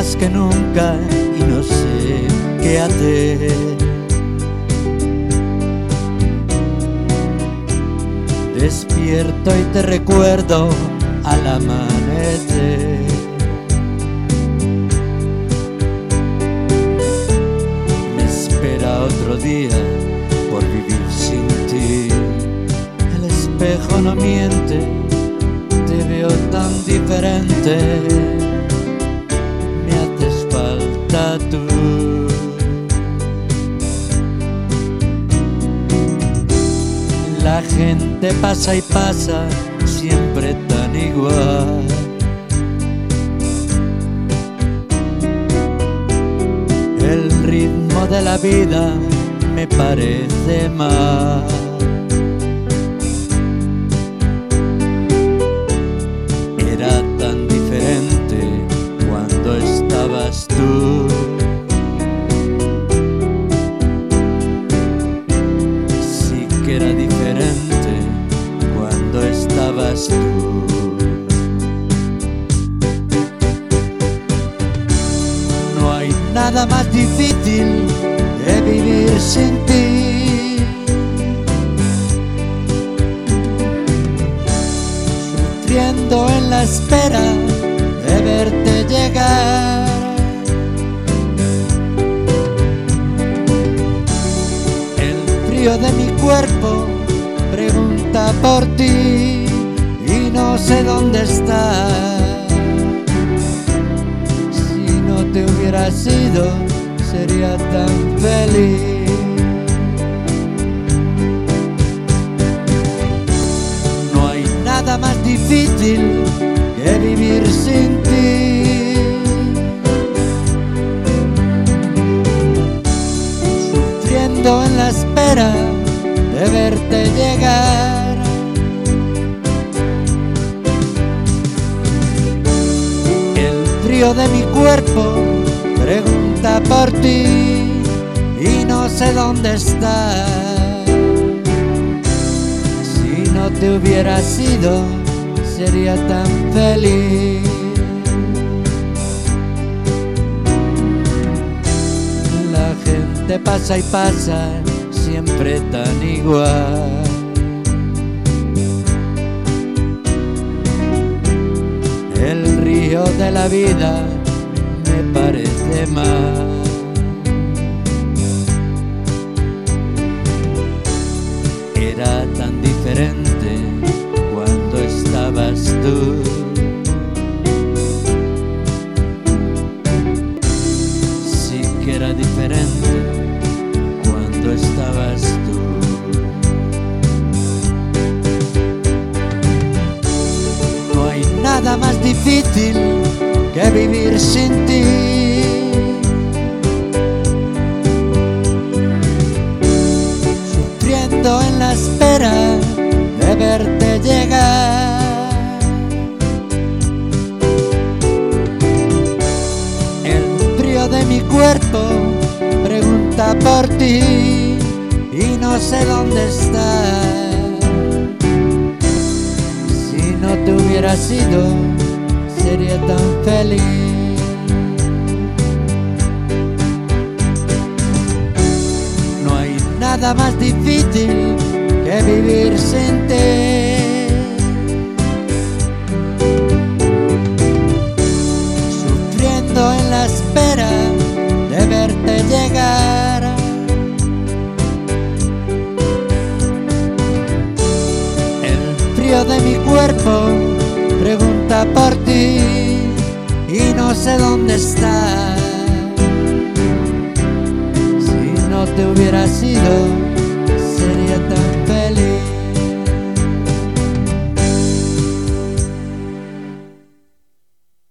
más que nunca y no sé qué hacer. Despierto y te recuerdo al amanecer. Me espera otro día por vivir sin ti. El espejo no miente, te veo tan diferente. Me haces falta tú. La gente pasa y pasa, siempre tan igual. El ritmo de la vida me parece mal. Era tan diferente cuando estabas tú. Sí que era diferente cuando estabas tú. No hay nada más difícil que vivir sin ti. Sufriendo en la espera de verte llegar. El frío de mi cuerpo pregunta por ti y no sé dónde estás. Si no te hubieras ido, sería tan feliz. No hay nada más difícil que vivir sin ti. Sufriendo en la espera de verte llegar. El frío de mi cuerpo pregunta por ti y no sé dónde estás. Si no te hubieras ido, sería tan feliz. La gente pasa y pasa, siempre tan igual. El río de la vida me parece mal. Era tan diferente cuando estabas tú. Sí que era diferente cuando estabas tú. No hay nada más difícil que vivir sin ti. Sufriendo en la espera de verte llegar. El frío de mi cuerpo pregunta por ti y no sé dónde estás. Si no te hubieras ido, sería tan feliz. No hay nada más difícil que vivir sin ti. Sufriendo en la espera de verte llegar. El frío de mi cuerpo pregunta por ti y no sé dónde estás. Si no te hubieras ido,